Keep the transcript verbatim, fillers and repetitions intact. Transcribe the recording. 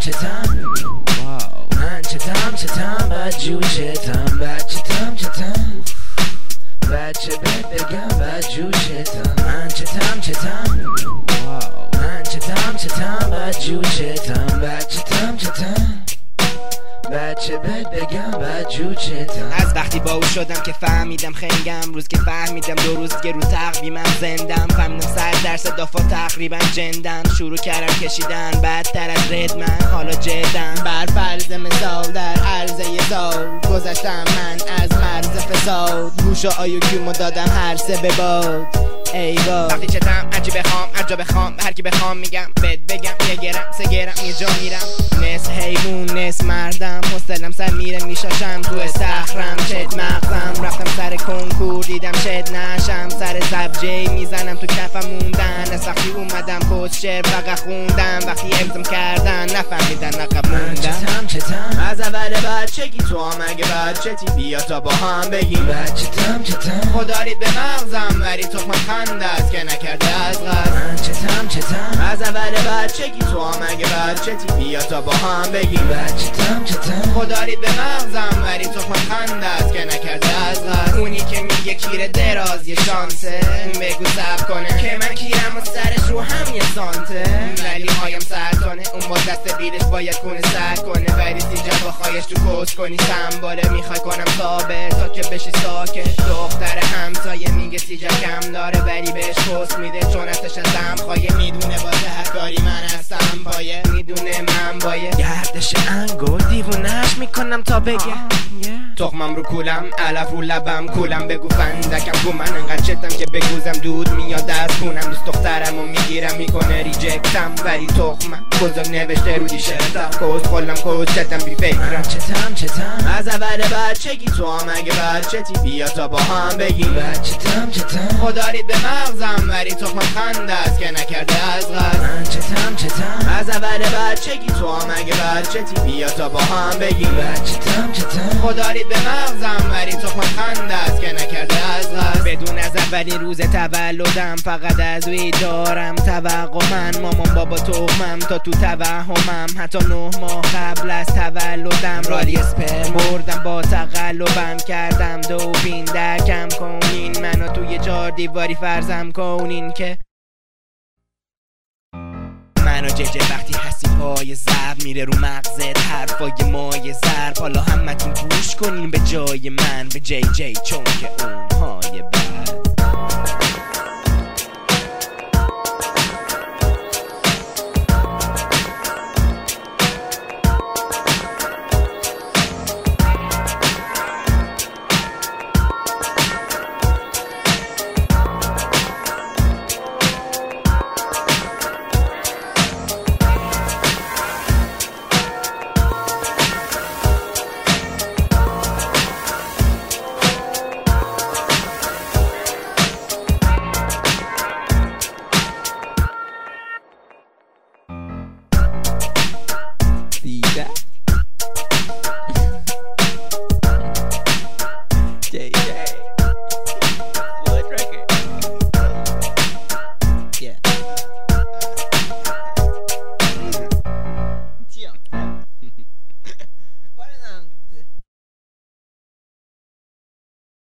چتم من چتم چتم بد جو چتم بچه تم چتم بچه بد بگم بد جو چتم من چتم چتم من چتم چتم بد جو چتم بچه تم چتم بچه بد بگم بد جو چتم. از وقتی با او شدم که فهمیدم خنگم، روز که فهمیدم دو روز که رو تقویمم زندم، فهمیدم صد درصد دافا تقریبا جندن، شروع کردم کشیدن بدتر از رد من حالا جدم، بر فرض مثال در عرضه یه سال گذشتم من از مرز فساد، گوشا آیو کیومو دادم هر سه به باد ای باد. وقتی چتم هرچی بخوام هر جا بخوام هر کی بخوام میگم بد بگم یه گرم سه گرم یه جا میرم، نس حیوان نس مردم حوصله‌ام سر میره میشاشم تو استخرم چت مغزم، رفتم سر کنکور دیدم چت نشم، سر زبجه میزنم تو کفم موندن، از وقتی اومدم پست شعر فقط خوندم، وقتی امضام کردن نفهمیدن عقب موندم. چتم چتم از اول بچگی تو هم اگه بچتی بیا تا با هم بگیم چتم چتم خدا رید به مغزم ولی تخمم خنده است که نکرده از غز. من چتم چتم از اول بچگی تو هم اگه بچتی بیا تا با هم بگیم چتم چتم خدا رید به مغزم ولی تخمم خنده است که نکرده از غز. اونی که میگه کیر دراز یه شانسه بگو سب کنه که من کیرم و سرش رو هم یه سانته، ولی هایم سرطانه اون با دست بیلش باید کنه سر کنه، ولی سیجا با خواهش تو کس کنی سنباله میخوای کنم ثابت تا که بشی ساکت. دختر همسایه میگه سیجا کم داره ولی بهش کس میده چون ازش ازم خواهی، میدونه واسه هر کاری من هستم پایه، میدونه من باید گردش انگل دیوونش میکنم تا بگه تخمم رو کولم علف رو لبم کولم، بگو فندکم گو من انقدر چتم که بگوزم دود میاد از خونم، دوست دخترم و میگیرم میکنه ریجکتم ولی تخمم بزرگ نوشته رو دیشتم، کوز خلم کوز چتم بی فکرم چتم چتم از اول بچگی تو هم اگه بچتی بیا تا با هم بگیم چتم چتم خدا رید به مغزم ولی تخمم خنده است که نکرده از غز. من چتم چتم از اول بچگی تو هم اگه بچتی بیا تا با هم بگیم چتم چتم خدا رید به مغزم ولی تخمم خنده است که نکرده از غز. بدون از اولین روز تولدم فقط از وی دارم توقع من، مامان بابا تخمم تا تو توهمم، حتی نه ماه قبل از تولدم رالی اسپرم بردم با تقلبم، کردم دوبین درکم کنین منو توی چهار دیواری فرضم کنین که منو ججه وقتی هستی پای ضرب میره رو مغزت حرفای مای ضرب، حالا همتون گوش کنین به جای من به جی جی چون که اون های